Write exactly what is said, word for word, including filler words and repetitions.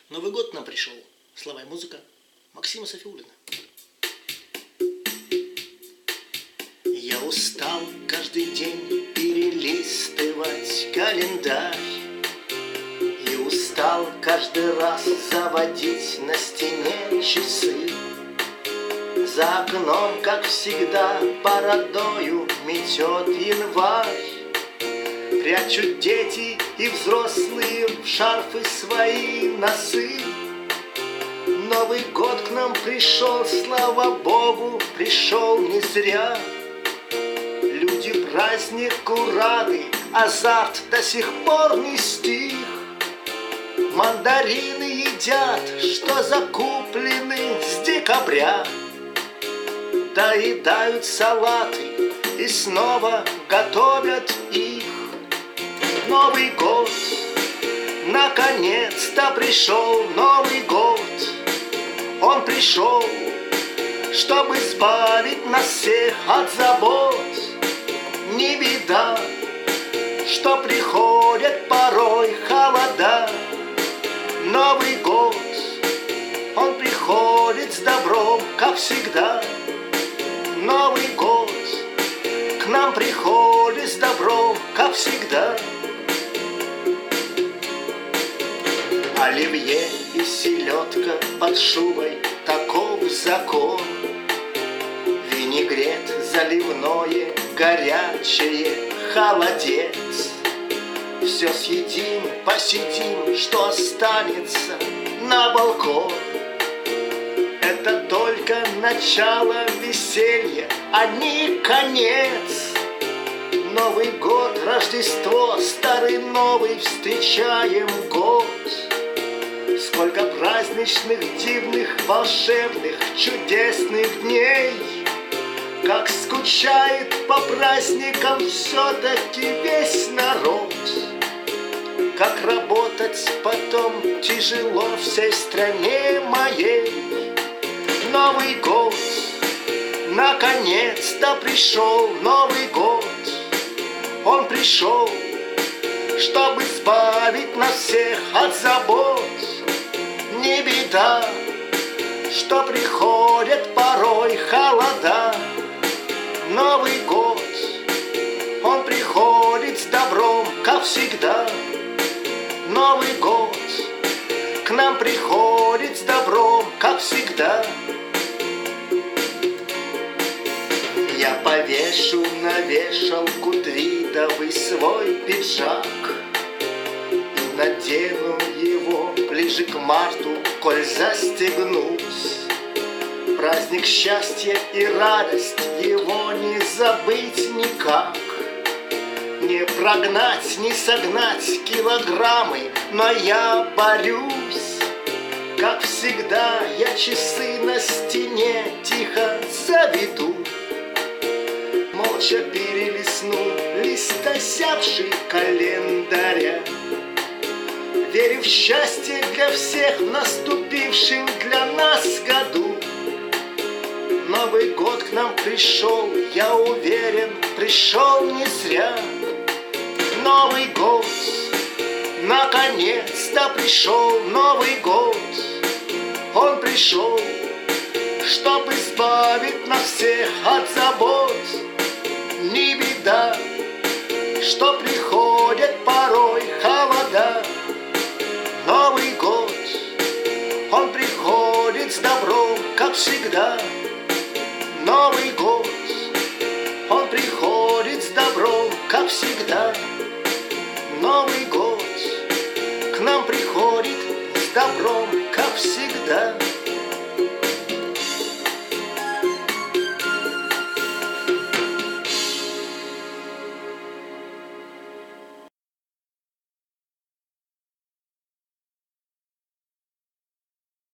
Новый год к нам пришел. Слова и музыка Максима Сафиуллина. Я устал каждый день перелистывать календарь и устал каждый раз заводить на стене часы. За окном, как всегда, бородою метет январь. Прячут дети и взрослые в шарфы свои носы. Новый год к нам пришел, слава Богу, пришел не зря. Люди празднику рады, азарт до сих пор не стих. Мандарины едят, что закуплены с декабря. Доедают салаты и снова готовят их. Новый год, наконец-то пришел Новый год. Он пришел, чтобы избавить нас всех от забот. Не беда, что приходят порой холода. Новый год, он приходит с добром, как всегда. Новый год к нам приходит с добром, как всегда. Оливье и селедка под шубой, таков закон. Винегрет заливное, горячее, холодец. Все съедим, посидим, что останется на балкон. Это только начало веселья, а не конец. Новый год, Рождество, старый новый, встречаем год. Сколько праздничных, дивных, волшебных, чудесных дней. Как скучает по праздникам все-таки весь народ. Как работать потом тяжело всей стране моей. Новый год, наконец-то пришел Новый год. Он пришел, чтобы избавить нас всех от забот. Не беда, что приходят порой холода. Новый год, он приходит с добром, как всегда. Новый год к нам приходит с добром, как всегда. Я повешу на вешалку твидовый свой пиджак и надену его ближе к марту, коль застегнусь. Праздник счастья и радость, его не забыть никак. Не прогнать, не согнать килограммы, но я борюсь. Как всегда, я часы на стене тихо заведу. Молча перелистну лист осявший календаря. Верю в счастье для всех в наступившем для нас году. Новый год к нам пришел, я уверен, пришел не зря. Новый год, наконец-то пришел Новый год. Он пришел, чтобы избавить нас всех от забот. Не беда, что приходят порой холода. Новый год, он приходит с добром, как всегда. Новый год, он приходит с добром, как всегда. Новый год к нам приходит с добром, как всегда.